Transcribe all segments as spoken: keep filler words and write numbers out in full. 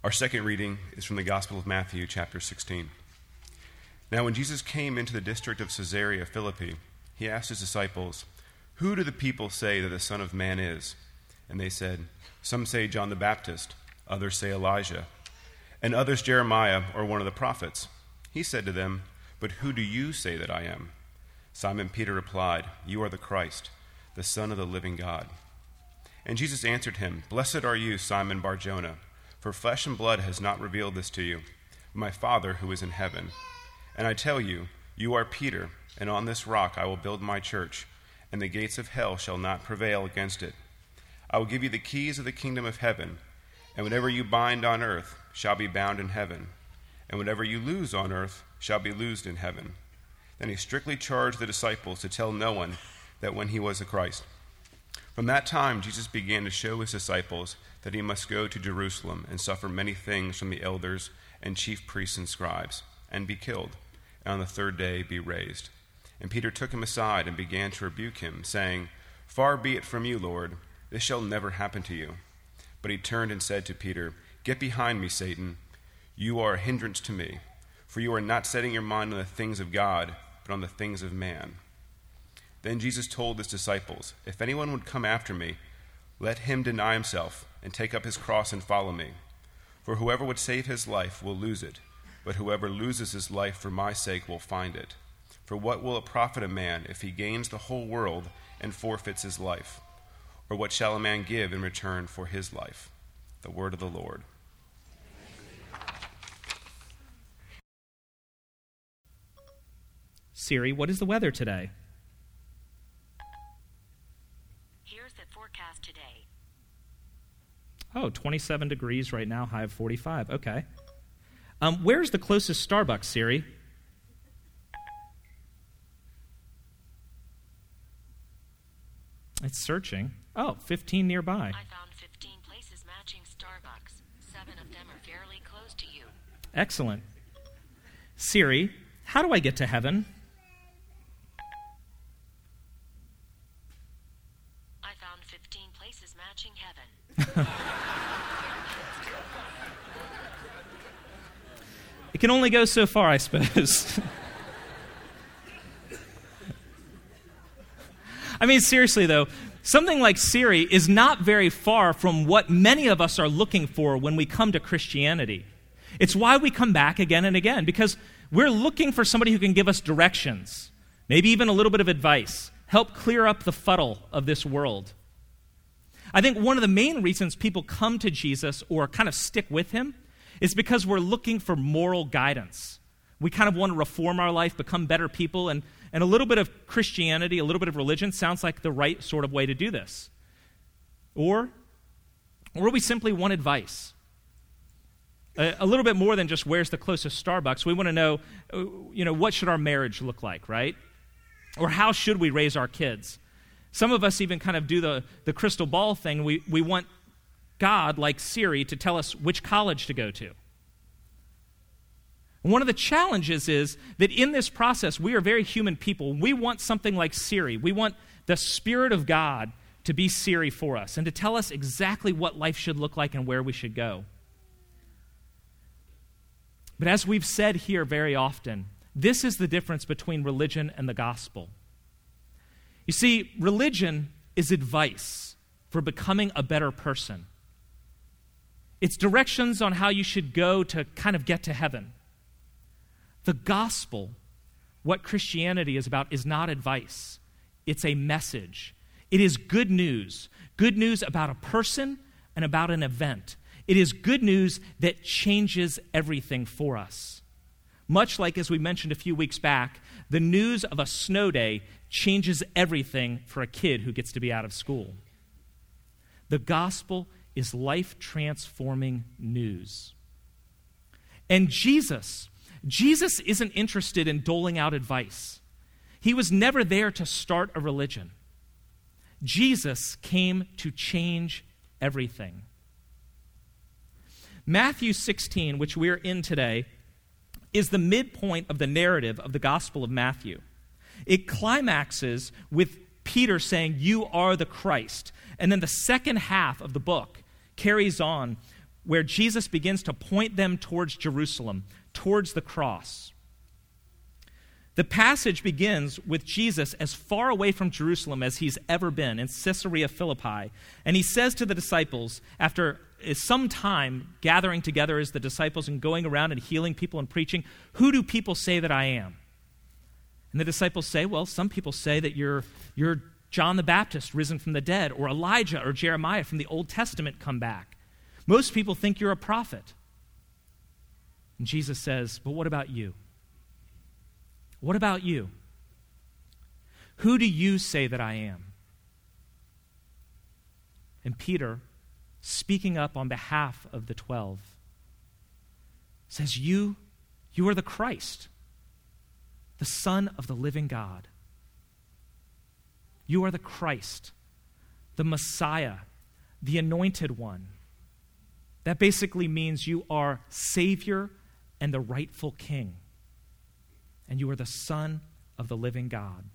Our second reading is from the Gospel of Matthew, chapter sixteen. Now when Jesus came into the district of Caesarea Philippi, he asked his disciples, "Who do the people say that the Son of Man is?" And they said, "Some say John the Baptist, others say Elijah, and others Jeremiah or one of the prophets." He said to them, "But who do you say that I am?" Simon Peter replied, "You are the Christ, the Son of the living God." And Jesus answered him, "Blessed are you, Simon Bar-Jonah, for flesh and blood has not revealed this to you, but my Father who is in heaven. And I tell you, you are Peter, and on this rock I will build my church, and the gates of hell shall not prevail against it. I will give you the keys of the kingdom of heaven, and whatever you bind on earth shall be bound in heaven, and whatever you loose on earth shall be loosed in heaven." Then he strictly charged the disciples to tell no one that when he was the Christ. From that time Jesus began to show his disciples that he must go to Jerusalem and suffer many things from the elders and chief priests and scribes, and be killed, and on the third day be raised. And Peter took him aside and began to rebuke him, saying, "Far be it from you, Lord, this shall never happen to you." But he turned and said to Peter, "Get behind me, Satan. You are a hindrance to me, for you are not setting your mind on the things of God, but on the things of man." Then Jesus told his disciples, "If anyone would come after me, let him deny himself and take up his cross and follow me. For whoever would save his life will lose it, but whoever loses his life for my sake will find it. For what will it profit a man if he gains the whole world and forfeits his life? Or what shall a man give in return for his life?" The word of the Lord. Siri, what is the weather today? Here's the forecast today. Oh, twenty-seven degrees right now, high of forty-five. Okay. Um, where's the closest Starbucks, Siri? It's searching. Oh, fifteen nearby. I found fifteen places matching Starbucks. Seven of them are fairly close to you. Excellent. Siri, how do I get to heaven? I found fifteen places matching heaven. It can only go so far, I suppose. I mean, seriously, though, something like Siri is not very far from what many of us are looking for when we come to Christianity. It's why we come back again and again, because we're looking for somebody who can give us directions, maybe even a little bit of advice, help clear up the fuddle of this world. I think one of the main reasons people come to Jesus or kind of stick with him is because we're looking for moral guidance. We kind of want to reform our life, become better people, and, and a little bit of Christianity, a little bit of religion sounds like the right sort of way to do this. Or, or we simply want advice. A, a little bit more than just where's the closest Starbucks. We want to know, you know, what should our marriage look like, right? Or how should we raise our kids? Some of us even kind of do the, the crystal ball thing. We, we want God, like Siri, to tell us which college to go to. And one of the challenges is that in this process, we are very human people. We want something like Siri. We want the Spirit of God to be Siri for us and to tell us exactly what life should look like and where we should go. But as we've said here very often, this is the difference between religion and the gospel. You see, religion is advice for becoming a better person. It's directions on how you should go to kind of get to heaven. The gospel, what Christianity is about, is not advice. It's a message. It is good news. Good news about a person and about an event. It is good news that changes everything for us. Much like, as we mentioned a few weeks back, the news of a snow day changes everything for a kid who gets to be out of school. The gospel is life-transforming news. And Jesus, Jesus isn't interested in doling out advice. He was never there to start a religion. Jesus came to change everything. Matthew sixteen, which we're in today, is the midpoint of the narrative of the Gospel of Matthew. It climaxes with Peter saying, "You are the Christ." And then the second half of the book carries on where Jesus begins to point them towards Jerusalem, towards the cross. The passage begins with Jesus as far away from Jerusalem as he's ever been, in Caesarea Philippi. And he says to the disciples, after some time gathering together as the disciples and going around and healing people and preaching, "Who do people say that I am?" And the disciples say, "Well, some people say that you're, you're John the Baptist risen from the dead, or Elijah or Jeremiah from the Old Testament come back. Most people think you're a prophet." And Jesus says, "But what about you? What about you? Who do you say that I am?" And Peter, speaking up on behalf of the twelve, says, You, you are the Christ, the Son of the living God. You are the Christ, the Messiah, the Anointed One. That basically means you are Savior and the rightful King. And you are the Son of the living God.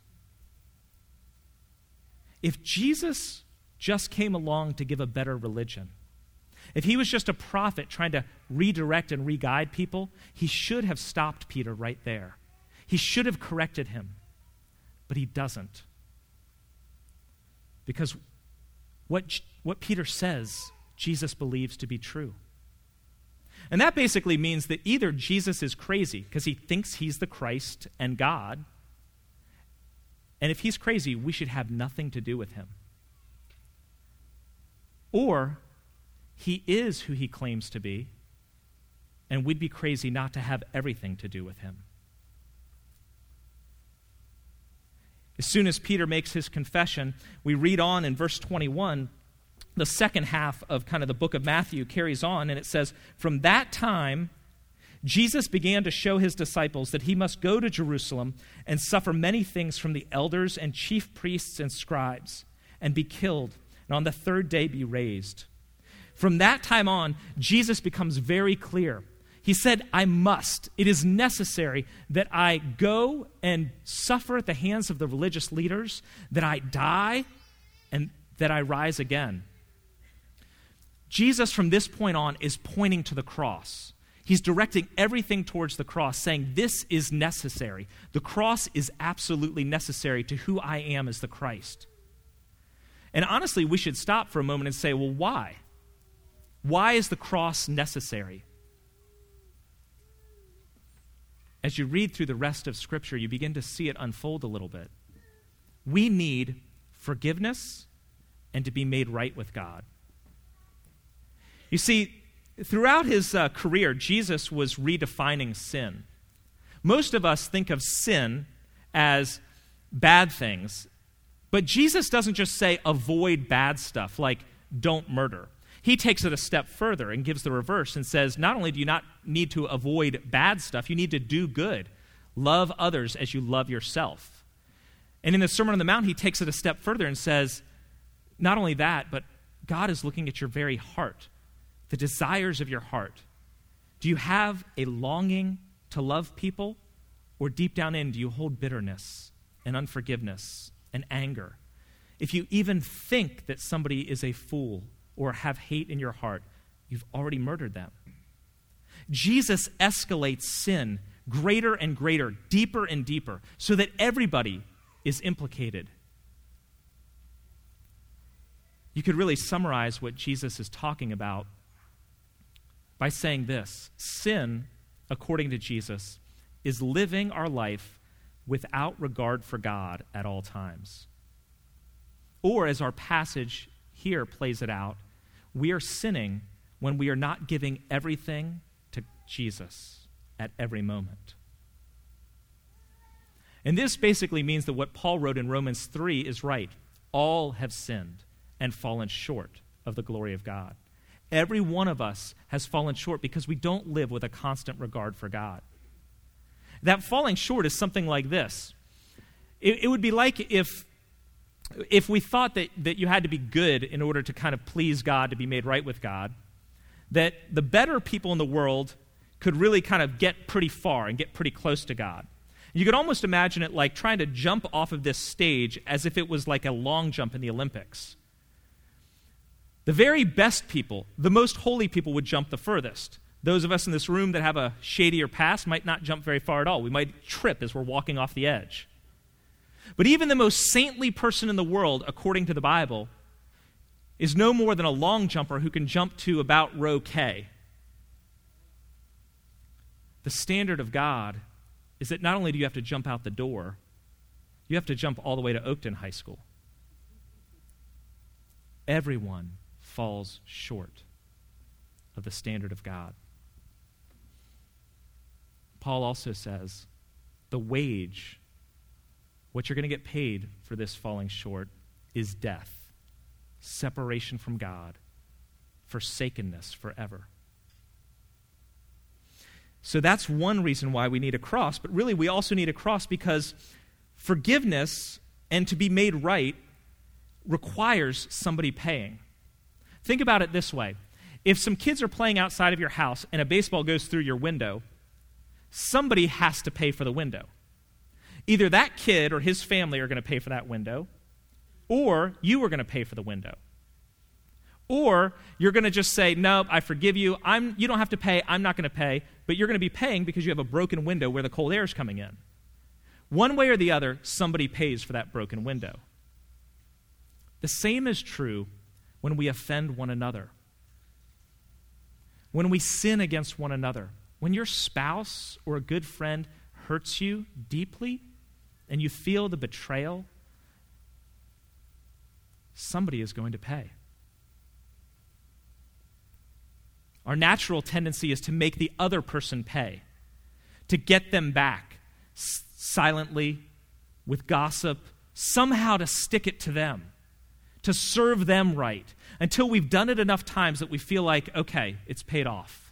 If Jesus just came along to give a better religion, if he was just a prophet trying to redirect and re-guide people, he should have stopped Peter right there. He should have corrected him. But he doesn't. Because what, what Peter says, Jesus believes to be true. And that basically means that either Jesus is crazy because he thinks he's the Christ and God, and if he's crazy, we should have nothing to do with him. Or he is who he claims to be, and we'd be crazy not to have everything to do with him. As soon as Peter makes his confession, we read on in verse twenty-one, the second half of kind of the book of Matthew carries on, and it says, "From that time, Jesus began to show his disciples that he must go to Jerusalem and suffer many things from the elders and chief priests and scribes, and be killed, and on the third day be raised." From that time on, Jesus becomes very clear. He said, I must, it is necessary that I go and suffer at the hands of the religious leaders, that I die, and that I rise again. Jesus, from this point on, is pointing to the cross. He's directing everything towards the cross, saying this is necessary. The cross is absolutely necessary to who I am as the Christ. And honestly, we should stop for a moment and say, well, why? Why is the cross necessary? As you read through the rest of Scripture, you begin to see it unfold a little bit. We need forgiveness and to be made right with God. You see, throughout his uh, career, Jesus was redefining sin. Most of us think of sin as bad things, but Jesus doesn't just say avoid bad stuff, like don't murder. He takes it a step further and gives the reverse and says, not only do you not need to avoid bad stuff, you need to do good. Love others as you love yourself. And in the Sermon on the Mount, he takes it a step further and says, not only that, but God is looking at your very heart, the desires of your heart. Do you have a longing to love people? Or deep down in, do you hold bitterness and unforgiveness and anger? If you even think that somebody is a fool or have hate in your heart, you've already murdered them. Jesus escalates sin greater and greater, deeper and deeper, so that everybody is implicated. You could really summarize what Jesus is talking about by saying this: sin, according to Jesus, is living our life without regard for God at all times. Or, as our passage here plays it out, we are sinning when we are not giving everything to Jesus at every moment. And this basically means that what Paul wrote in Romans three is right. All have sinned and fallen short of the glory of God. Every one of us has fallen short because we don't live with a constant regard for God. That falling short is something like this. It, it would be like if If we thought that, that you had to be good in order to kind of please God, to be made right with God, that the better people in the world could really kind of get pretty far and get pretty close to God. You could almost imagine it like trying to jump off of this stage as if it was like a long jump in the Olympics. The very best people, the most holy people, would jump the furthest. Those of us in this room that have a shadier past might not jump very far at all. We might trip as we're walking off the edge. But even the most saintly person in the world, according to the Bible, is no more than a long jumper who can jump to about row K. The standard of God is that not only do you have to jump out the door, you have to jump all the way to Oakton High School. Everyone falls short of the standard of God. Paul also says, the wage, what you're going to get paid for this falling short, is death, separation from God, forsakenness forever. So that's one reason why we need a cross, but really we also need a cross because forgiveness and to be made right requires somebody paying. Think about it this way. If some kids are playing outside of your house and a baseball goes through your window, somebody has to pay for the window. Either that kid or his family are going to pay for that window, or you are going to pay for the window. Or you're going to just say, no, I forgive you. I'm, you don't have to pay. I'm not going to pay. But you're going to be paying because you have a broken window where the cold air is coming in. One way or the other, somebody pays for that broken window. The same is true when we offend one another. When we sin against one another. When your spouse or a good friend hurts you deeply and you feel the betrayal, somebody is going to pay. Our natural tendency is to make the other person pay, to get them back s- silently, with gossip, somehow to stick it to them, to serve them right, until we've done it enough times that we feel like, okay, it's paid off.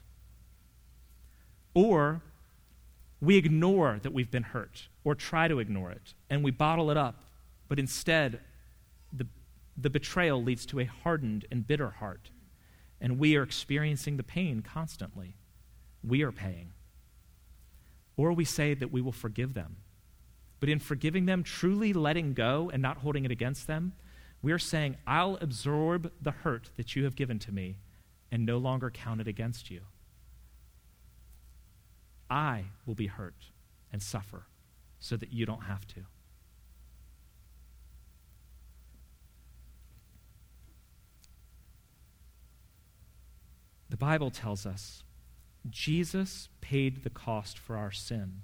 Or we ignore that we've been hurt, or try to ignore it, and we bottle it up, but instead, the, the betrayal leads to a hardened and bitter heart. And we are experiencing the pain constantly. We are paying. Or we say that we will forgive them. But in forgiving them, truly letting go and not holding it against them, we are saying, I'll absorb the hurt that you have given to me and no longer count it against you. I will be hurt and suffer so that you don't have to. The Bible tells us Jesus paid the cost for our sin.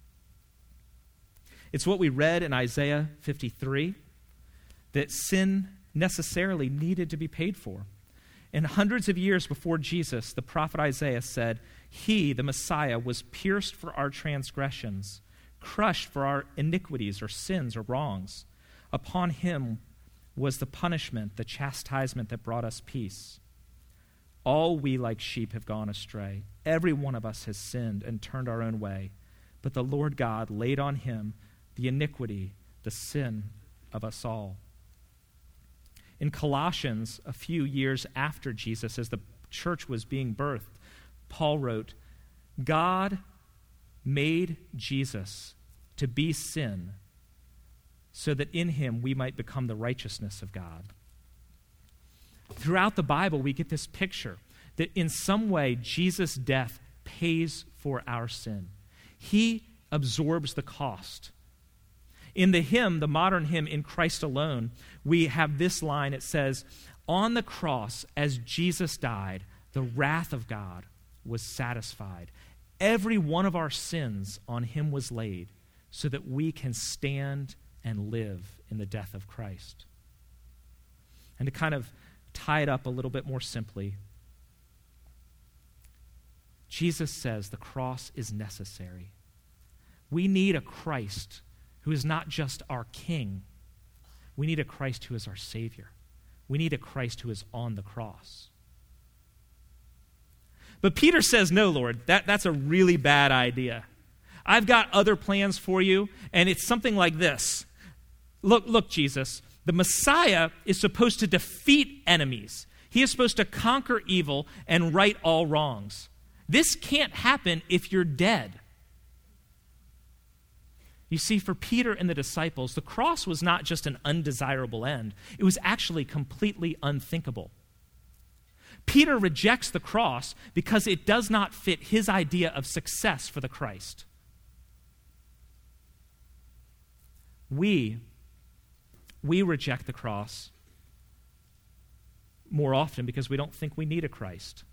It's what we read in Isaiah fifty-three, that sin necessarily needed to be paid for. And hundreds of years before Jesus, the prophet Isaiah said, He, the Messiah, was pierced for our transgressions, crushed for our iniquities or sins or wrongs. Upon him was the punishment, the chastisement that brought us peace. All we like sheep have gone astray. Every one of us has sinned and turned our own way. But the Lord God laid on him the iniquity, the sin of us all. In Colossians, a few years after Jesus, as the church was being birthed, Paul wrote, God made Jesus to be sin so that in him we might become the righteousness of God. Throughout the Bible, we get this picture that in some way, Jesus' death pays for our sin. He absorbs the cost. In the hymn, the modern hymn, In Christ Alone, we have this line. It says, on the cross, as Jesus died, the wrath of God was satisfied. Every one of our sins on him was laid so that we can stand and live in the death of Christ. And to kind of tie it up a little bit more simply, Jesus says the cross is necessary. We need a Christ who is not just our king. We need a Christ who is our Savior. We need a Christ who is on the cross. But Peter says, no, Lord, that, that's a really bad idea. I've got other plans for you, and it's something like this. Look, look, Jesus, the Messiah is supposed to defeat enemies. He is supposed to conquer evil and right all wrongs. This can't happen if you're dead. You see, for Peter and the disciples, the cross was not just an undesirable end. It was actually completely unthinkable. Peter rejects the cross because it does not fit his idea of success for the Christ. We, we reject the cross more often because we don't think we need a Christ.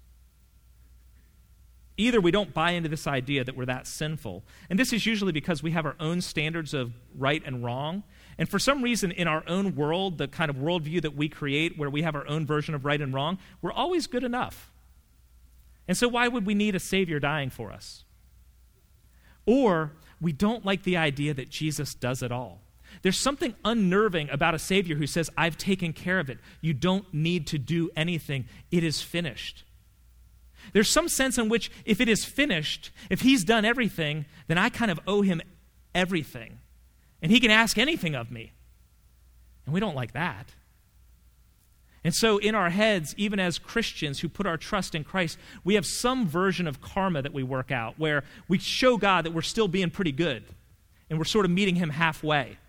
Either we don't buy into this idea that we're that sinful, and this is usually because we have our own standards of right and wrong, and for some reason in our own world, the kind of worldview that we create where we have our own version of right and wrong, we're always good enough. And so why would we need a Savior dying for us? Or we don't like the idea that Jesus does it all. There's something unnerving about a Savior who says, I've taken care of it. You don't need to do anything. It is finished. There's some sense in which if it is finished, if he's done everything, then I kind of owe him everything. And he can ask anything of me. And we don't like that. And so in our heads, even as Christians who put our trust in Christ, we have some version of karma that we work out where we show God that we're still being pretty good and we're sort of meeting him halfway.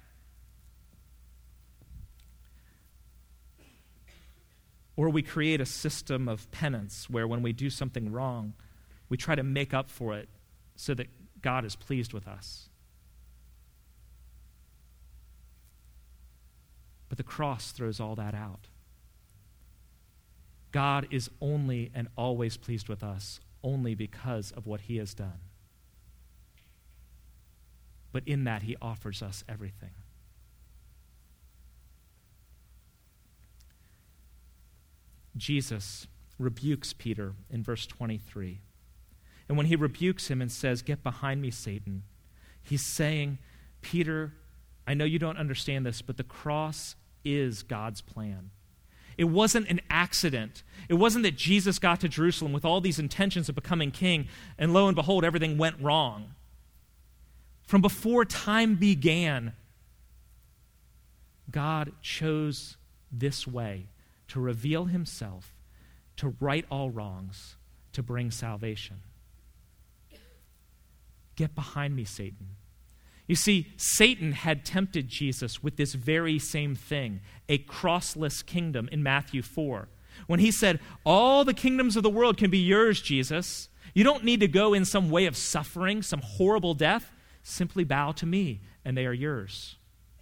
Or we create a system of penance where when we do something wrong, we try to make up for it so that God is pleased with us. But the cross throws all that out. God is only and always pleased with us only because of what he has done. But in that, he offers us everything. Jesus rebukes Peter in verse twenty-three. And when he rebukes him and says, "Get behind me, Satan," he's saying, Peter, I know you don't understand this, but the cross is God's plan. It wasn't an accident. It wasn't that Jesus got to Jerusalem with all these intentions of becoming king, and lo and behold, everything went wrong. From before time began, God chose this way to reveal himself, to right all wrongs, to bring salvation. Get behind me, Satan. You see, Satan had tempted Jesus with this very same thing, a crossless kingdom in Matthew four. When he said, all the kingdoms of the world can be yours, Jesus. You don't need to go in some way of suffering, some horrible death. Simply bow to me, and they are yours.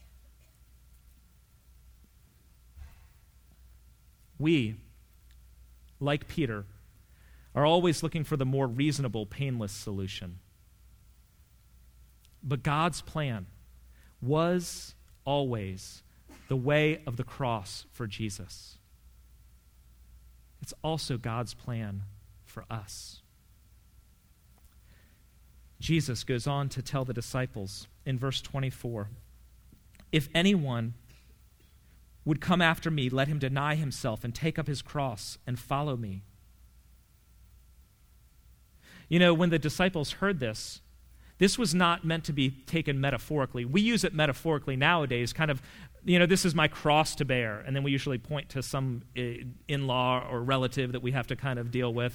We, like Peter, are always looking for the more reasonable, painless solution. But God's plan was always the way of the cross for Jesus. It's also God's plan for us. Jesus goes on to tell the disciples in verse twenty-four, if anyone would come after me, let him deny himself and take up his cross and follow me. You know, when the disciples heard this, this was not meant to be taken metaphorically. We use it metaphorically nowadays, kind of, you know, this is my cross to bear, and then we usually point to some in-law or relative that we have to kind of deal with.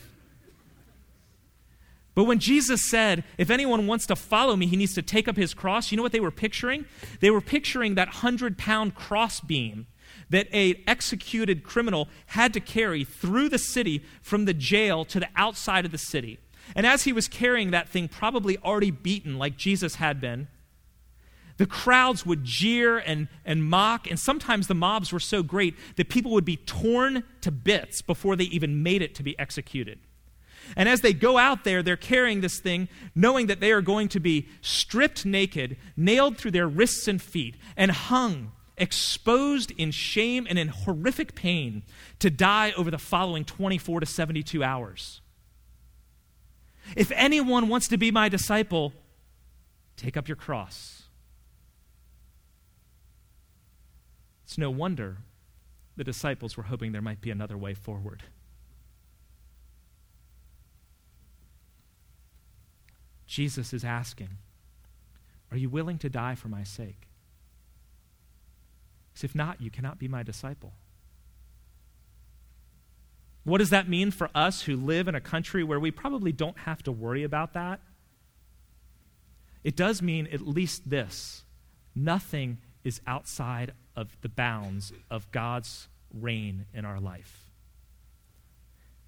But when Jesus said, if anyone wants to follow me, he needs to take up his cross, you know what they were picturing? They were picturing that hundred-pound crossbeam that an executed criminal had to carry through the city from the jail to the outside of the city. And as he was carrying that thing, probably already beaten like Jesus had been, the crowds would jeer and, and mock, and sometimes the mobs were so great that people would be torn to bits before they even made it to be executed. And as they go out there, they're carrying this thing, knowing that they are going to be stripped naked, nailed through their wrists and feet, and hung, exposed in shame and in horrific pain to die over the following twenty-four to seventy-two hours. If anyone wants to be my disciple, take up your cross. It's no wonder the disciples were hoping there might be another way forward. Jesus is asking, are you willing to die for my sake? Because if not, you cannot be my disciple. What does that mean for us who live in a country where we probably don't have to worry about that? It does mean at least this: nothing is outside of the bounds of God's reign in our life.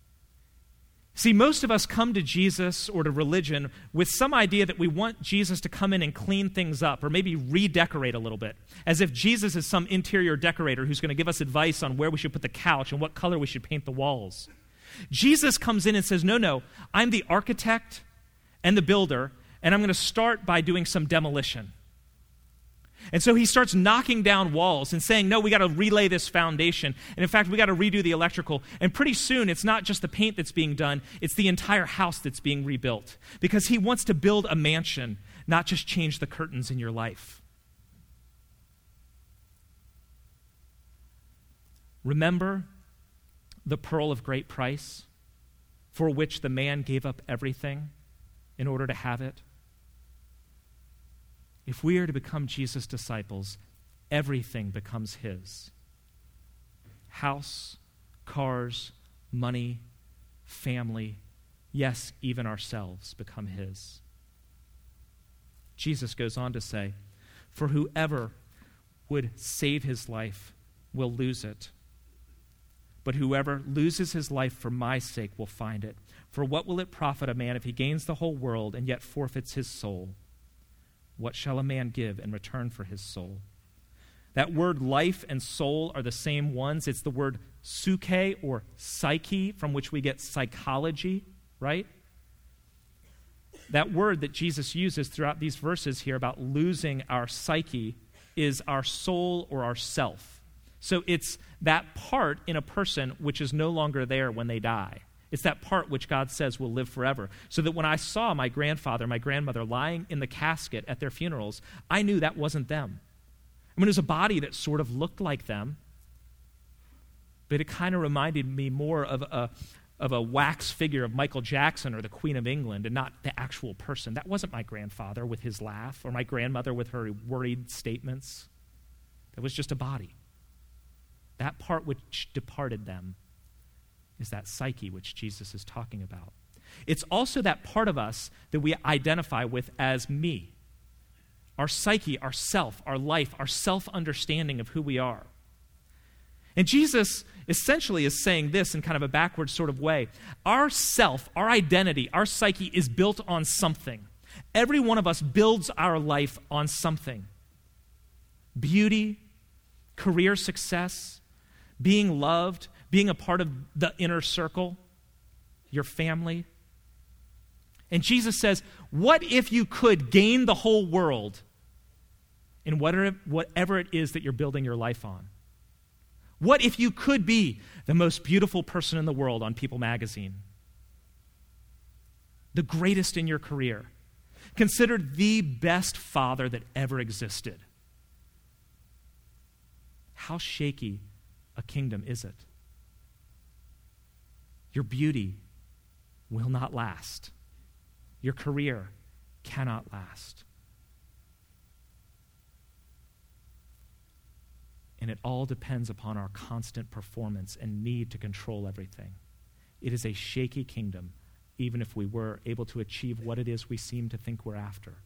See, most of us come to Jesus or to religion with some idea that we want Jesus to come in and clean things up or maybe redecorate a little bit, as if Jesus is some interior decorator who's going to give us advice on where we should put the couch and what color we should paint the walls. Jesus comes in and says, no, no, I'm the architect and the builder, and I'm going to start by doing some demolition. And so he starts knocking down walls and saying, no, we got to relay this foundation. And in fact, we got to redo the electrical. And pretty soon, it's not just the paint that's being done, it's the entire house that's being rebuilt. Because he wants to build a mansion, not just change the curtains in your life. Remember the pearl of great price, for which the man gave up everything in order to have it? If we are to become Jesus' disciples, everything becomes his. House, cars, money, family, yes, even ourselves become his. Jesus goes on to say, for whoever would save his life will lose it. But whoever loses his life for my sake will find it. For what will it profit a man if he gains the whole world and yet forfeits his soul? What shall a man give in return for his soul? That word life and soul are the same ones. It's the word psyche or psyche, from which we get psychology, right? That word that Jesus uses throughout these verses here about losing our psyche is our soul or our self. So it's that part in a person which is no longer there when they die. It's that part which God says will live forever. So that when I saw my grandfather, my grandmother lying in the casket at their funerals, I knew that wasn't them. I mean, it was a body that sort of looked like them, but it kind of reminded me more of a, of a wax figure of Michael Jackson or the Queen of England and not the actual person. That wasn't my grandfather with his laugh or my grandmother with her worried statements. That was just a body. That part which departed them is that psyche which Jesus is talking about. It's also that part of us that we identify with as me. Our psyche, our self, our life, our self-understanding of who we are. And Jesus essentially is saying this in kind of a backwards sort of way. Our self, our identity, our psyche is built on something. Every one of us builds our life on something. Beauty, career success, being loved, being a part of the inner circle, your family. And Jesus says, what if you could gain the whole world in whatever, whatever it is that you're building your life on? What if you could be the most beautiful person in the world on People magazine? The greatest in your career. Considered the best father that ever existed. How shaky a kingdom is it? Your beauty will not last. Your career cannot last. And it all depends upon our constant performance and need to control everything. It is a shaky kingdom, even if we were able to achieve what it is we seem to think we're after.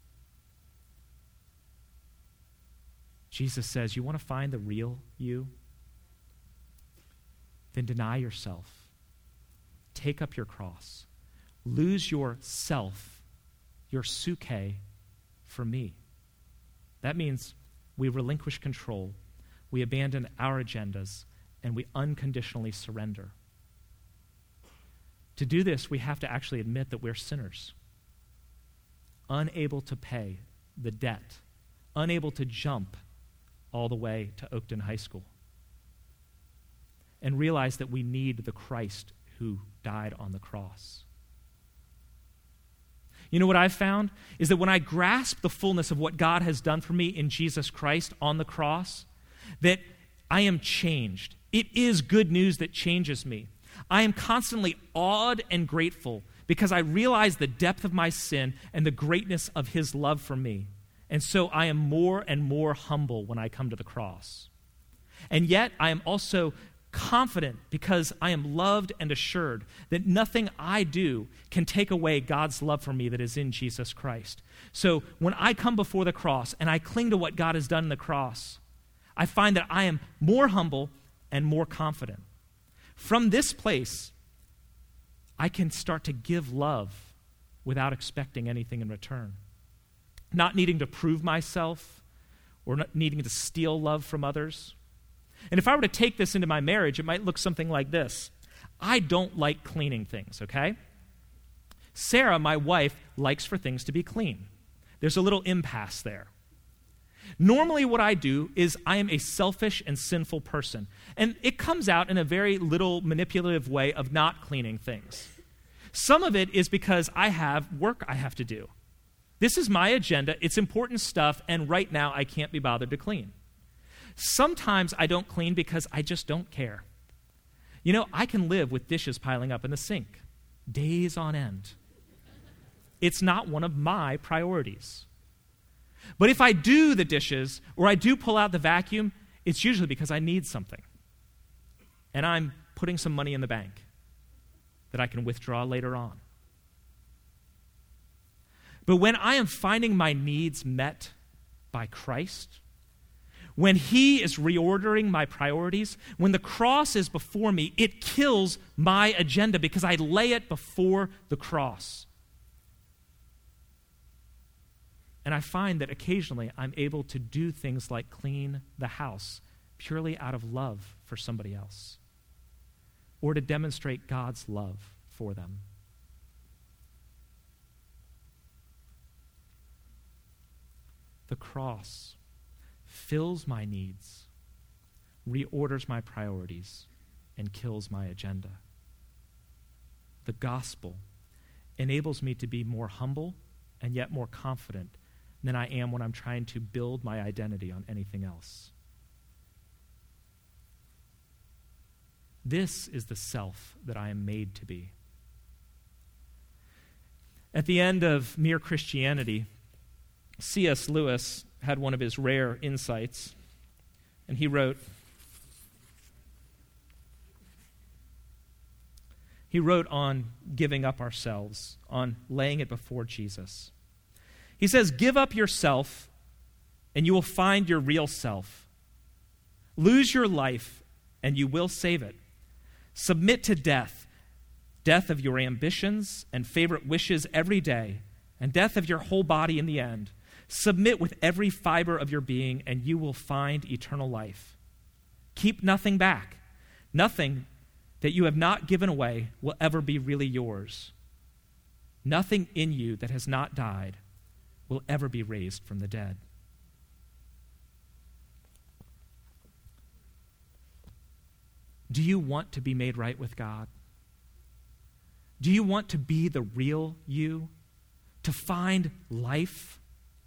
Jesus says, you want to find the real you? Then deny yourself. Take up your cross. Lose your self, your psyche, for me. That means we relinquish control, we abandon our agendas, and we unconditionally surrender. To do this, we have to actually admit that we're sinners, unable to pay the debt, unable to jump all the way to Oakton High School, and realize that we need the Christ who died on the cross. You know what I've found is that when I grasp the fullness of what God has done for me in Jesus Christ on the cross, that I am changed. It is good news that changes me. I am constantly awed and grateful because I realize the depth of my sin and the greatness of his love for me. And so I am more and more humble when I come to the cross. And yet I am also confident because I am loved and assured that nothing I do can take away God's love for me that is in Jesus Christ. So when I come before the cross and I cling to what God has done in the cross, I find that I am more humble and more confident. From this place, I can start to give love without expecting anything in return. Not needing to prove myself or not needing to steal love from others. And if I were to take this into my marriage, it might look something like this. I don't like cleaning things, okay? Sarah, my wife, likes for things to be clean. There's a little impasse there. Normally what I do is I am a selfish and sinful person. And it comes out in a very little manipulative way of not cleaning things. Some of it is because I have work I have to do. This is my agenda. It's important stuff, and right now I can't be bothered to clean. Sometimes I don't clean because I just don't care. You know, I can live with dishes piling up in the sink, days on end. It's not one of my priorities. But if I do the dishes or I do pull out the vacuum, it's usually because I need something. And I'm putting some money in the bank that I can withdraw later on. But when I am finding my needs met by Christ, when He is reordering my priorities, when the cross is before me, it kills my agenda because I lay it before the cross. And I find that occasionally I'm able to do things like clean the house purely out of love for somebody else, or to demonstrate God's love for them. The cross fills my needs, reorders my priorities, and kills my agenda. The gospel enables me to be more humble and yet more confident than I am when I'm trying to build my identity on anything else. This is the self that I am made to be. At the end of Mere Christianity, C S Lewis had one of his rare insights, and he wrote, he wrote on giving up ourselves, on laying it before Jesus. He says, give up yourself, and you will find your real self. Lose your life, and you will save it. Submit to death, death of your ambitions and favorite wishes every day, and death of your whole body in the end. Submit with every fiber of your being, and you will find eternal life. Keep nothing back. Nothing that you have not given away will ever be really yours. Nothing in you that has not died will ever be raised from the dead. Do you want to be made right with God? Do you want to be the real you? To find life?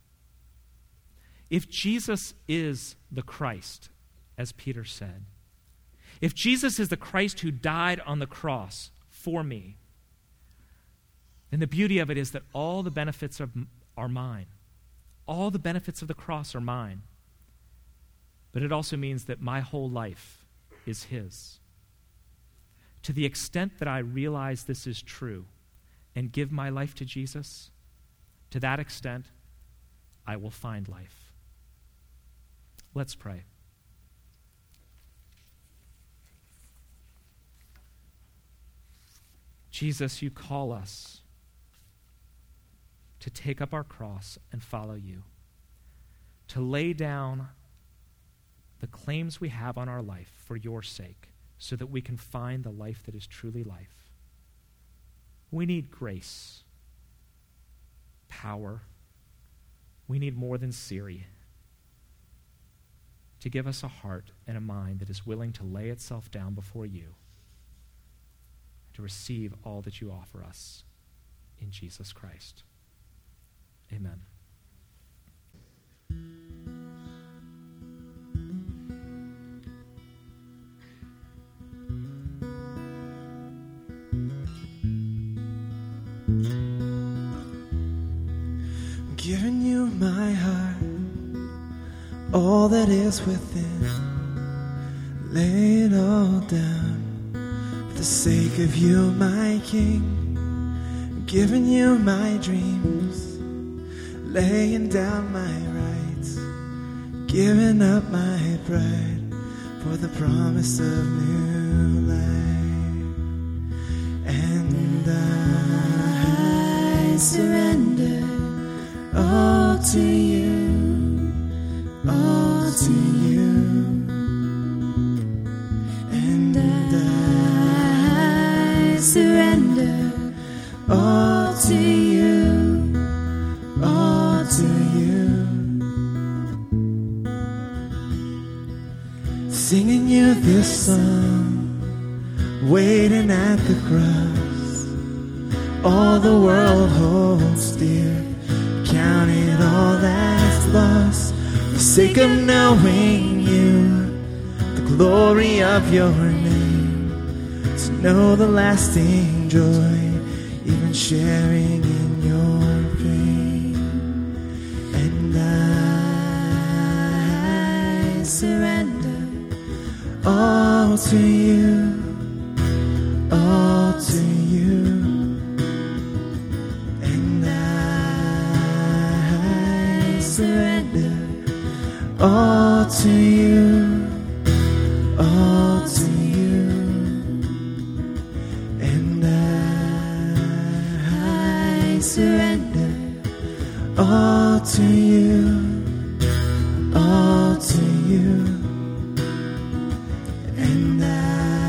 If Jesus is the Christ, as Peter said, if Jesus is the Christ who died on the cross for me, then the beauty of it is that all the benefits of are mine. All the benefits of the cross are mine. But it also means that my whole life is His. To the extent that I realize this is true and give my life to Jesus, to that extent, I will find life. Let's pray. Jesus, you call us to take up our cross and follow you, to lay down the claims we have on our life for your sake, so that we can find the life that is truly life. We need grace, power. We need more than Siri to give us a heart and a mind that is willing to lay itself down before you, to receive all that you offer us in Jesus Christ. Amen. I'm giving you my heart, all that is within. Lay it all down for the sake of you, my King. I'm giving you my dreams, laying down my rights, giving up my pride for the promise of new life. And surrender all to you, all to you. And I surrender all to you, all to you. Singing you this song, waiting at the cross, all the world holds dear, counting all that's lost, for the sake of knowing you, the glory of your name, to know the lasting joy, even sharing in your pain. And I surrender all to you, all to you. And I surrender all to you, all to you. And I surrender all to you, all to you. And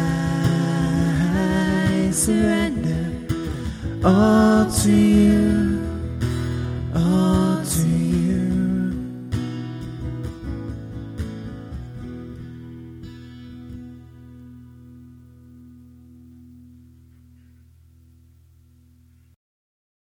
I surrender all to you,